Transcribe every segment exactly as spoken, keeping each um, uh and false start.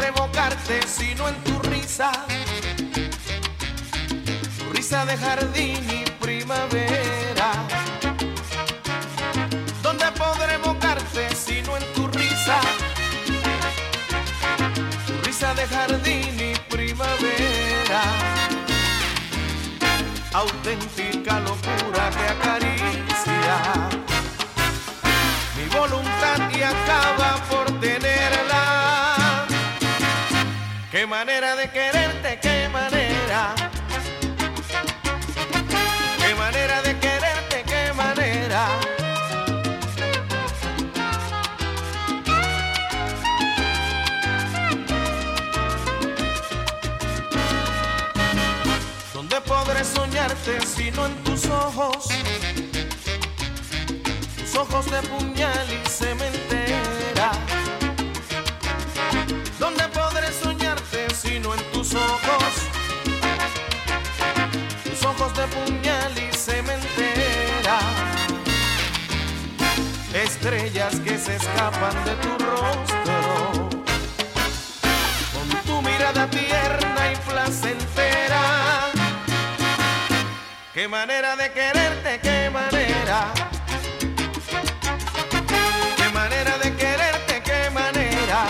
evocarte sino en tu risa, tu risa de jardín y primavera. ¿Dónde podré evocarte sino en tu risa, tu risa de jardín y primavera? Auténtica locura que acaricia mi voluntad y acaba por tenerla. Qué manera de quererte, qué manera, qué manera de quererte, qué manera. ¿Dónde podré soñarte sino en tus ojos? Tus ojos de puñal y cementera. ¿Dónde podré soñarte sino en tus ojos? Tus ojos de puñal y cementera. Estrellas que se escapan de tu rostro, con tu mirada tierna y placentera. Qué manera de quererte, qué manera, qué manera de quererte, qué manera.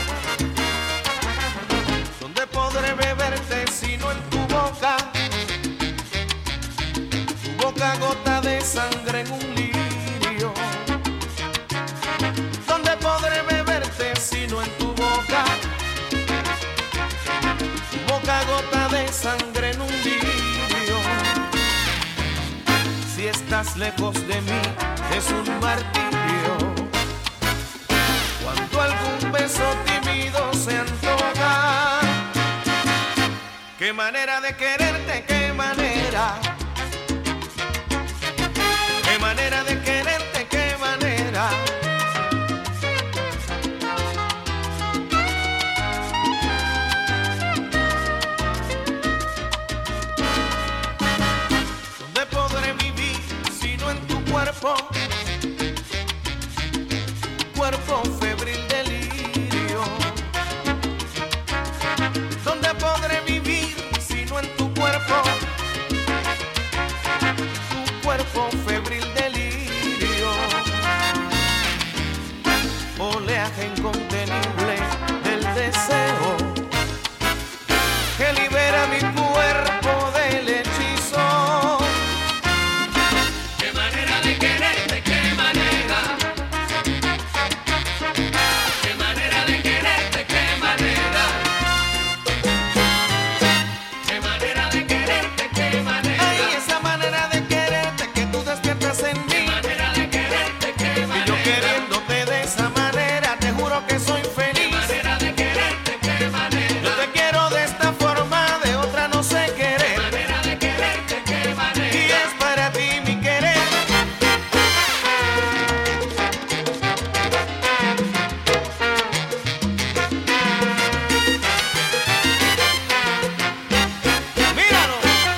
¿Dónde podré beberte sino en tu boca? Tu boca gota de sangre en un lirio. ¿Dónde podré beberte sino en tu boca? Tu boca gota de sangre en un lirio. Si estás lejos de mí es un martirio, cuando algún beso tímido se antoja. Qué manera de quererte, qué manera, qué manera de quererte, qué manera. ¿Dónde podré vivir sino en tu cuerpo? Cuerpo febril delirio. ¿Dónde podré vivir sino en tu cuerpo? Tu cuerpo febril delirio. Oleaje incontenible del deseo que libera mi cuerpo del hechizo. Qué manera de quererte, qué manera. Qué manera de quererte, qué manera. Qué manera de quererte, qué manera. Ay, esa manera de quererte que tú despiertas en mí. Qué manera de quererte, qué manera. Y yo queriéndote de esa manera, te juro que soy Qué feliz. manera de quererte, qué manera. Yo te quiero de esta forma, de otra no sé Qué querer. manera de quererte, qué Y manera. es para ti mi querer. Míralo.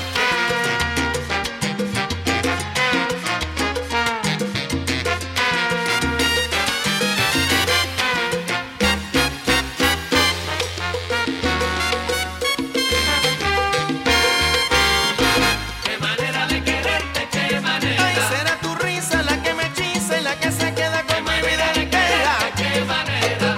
Qué manera de quererte, qué manera. Ay, será tu risa la que me hechiza y la que se queda Qué con mi vida manera de entera. quererte, qué manera.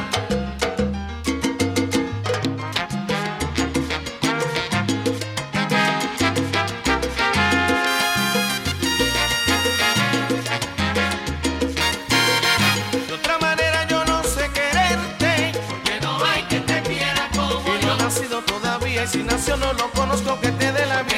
De otra manera yo no sé quererte. Que no hay que te quiera como Y no yo. ha nacido todavía y si nació no lo conozco que te dé la vida.